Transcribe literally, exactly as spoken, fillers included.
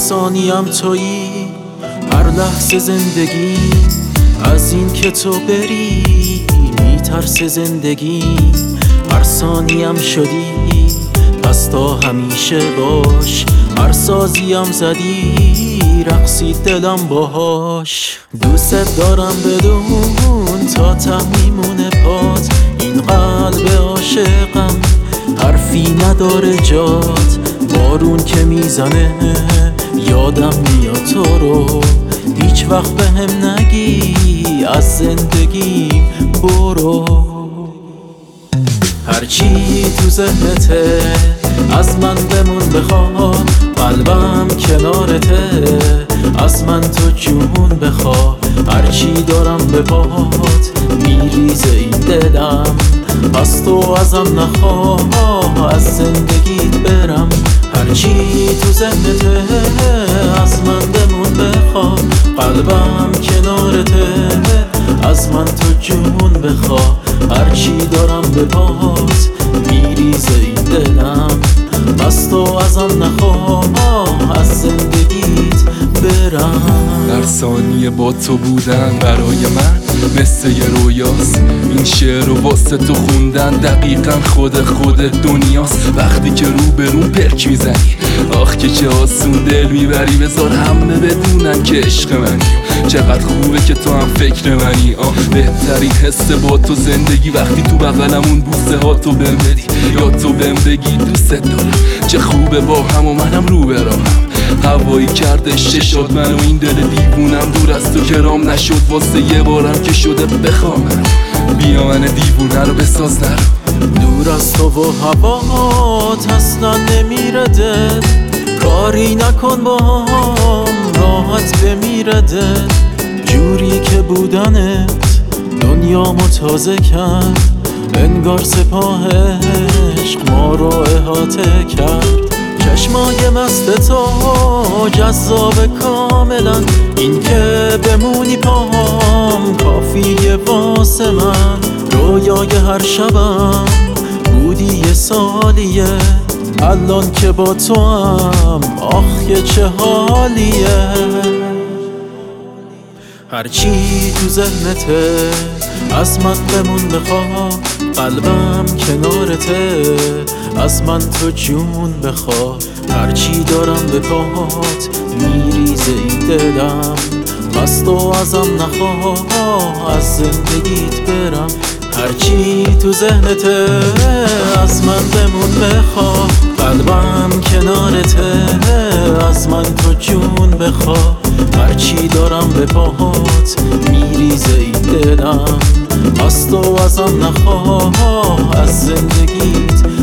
ثانیم تویی، هر لحظه زندگی از این که تو بری میترسه زندگی. هر ثانیم شدی پس تا همیشه باش، هر سازیم زدی رقصید دلم باهاش. دوست دارم بدون تا ته میمونه پات، این قلب عاشقم حرفی نداره جات. بارون که میزنه یادم میاد تو رو، هیچ وقت به هم نگی از زندگی برو. هرچی تو ذهنته از من بمون بخوا، قلبم کنارته از من تو جون بخوا. هرچی دارم به پات میریزه این دلم، پس تو ازم نخواه از زندگیت برم. هرچی تو ذهنته از من بمون بخوا، قلبم کنارته از من تو جون بخوا. هرچی دارم به پات میریزه این دلم، پس تو ازم نخواه از زندگیت برم. در ثانیه با تو بودن برای من مثل یه رویاست، این شعر رو واسه تو خوندن دقیقا خود خود دنیاست. وقتی که رو به رو پرک میزنی آخ که چه آسون دل میبری، بذار همه بدونن که عشق منی، چقدر خوبه که تو هم فکر منی. آه بهترین حس با تو زندگی وقتی تو بغلمون بوسه ها تو بهم بدی، یا تو بهم بگی دوست دارم. چه خوبه با هم و منم رو به راهم، هوایی کرده ششاد من و این دل دیوونم دور از تو کرام نشد. واسه یه بارم که شده بخوامم، بیا من دیوونه رو بساز نرو. دور از تو و هوات اصلا نمیره دل، کاری نکن با هم راحت بمیره دل. جوری که بودنت دنیامو تازه کرد، انگار سپاه عشق ما رو احاطه کرد. چشمای مست تو جذاب کاملا، این که بمونی پاهم کافیه واسه من. رویای هر شبم بودی یه سالیه، الان که با تو هم آخ که چه حالیه. هرچی تو ذهنته از من بمون بخوا، قلبم کنارته از من تو جون بخوا. هرچی دارم به پات میریزه این دلم، پس تو ازم نخواه از زندگیت برم. هرچی تو ذهنته از من بمون بخوا، قلبم کنارته از من تو جون بخوا. هرچی دارم به پات میریزه این دلم، پس تو ازم نخواه از زندگیت